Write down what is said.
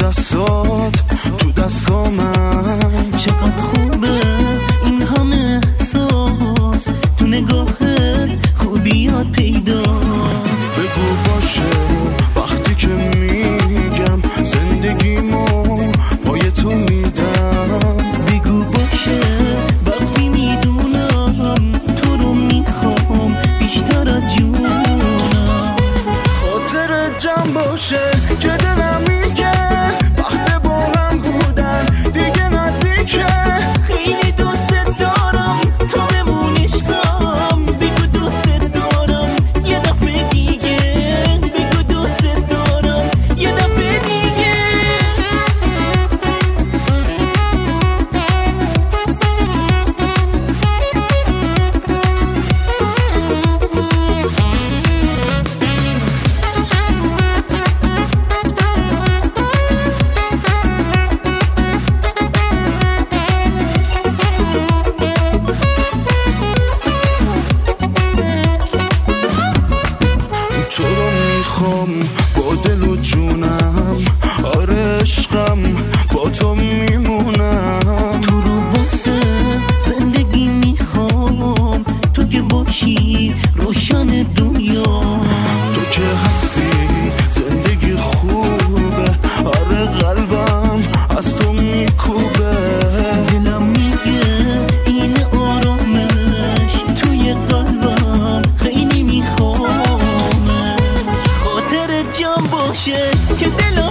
دستات تو دستامم. چقدر خوبه این همه احساس تو نگاهت، خوبیات پیداست. بگو باشه وقتی که میگم زندگیمو پای تو میدم. بگو باشه وقتی میدونم تو رو میخوام بیشتر از جونم. خاطر جمع باشه که دلم میگه وقت با هم بودن دیگه نزدیکه. خیلی دوست دارم تو بمون عشقم. بگو دوست دارم یه دفعه دیگه. بگو دوست دارم یه دفعه دیگه. تو رو میخوام با دل و جونم. آره عشقم با تو میمونم. تو رو واسه زندگی میخوام. تو که باشی روشن دنیا. تو که هستی زندگی خوبه. آره قلبم از تو میکوبه. دلم میگه این آرامش توی قلبم خیلی میخوام. خاطر جان باشه که دلم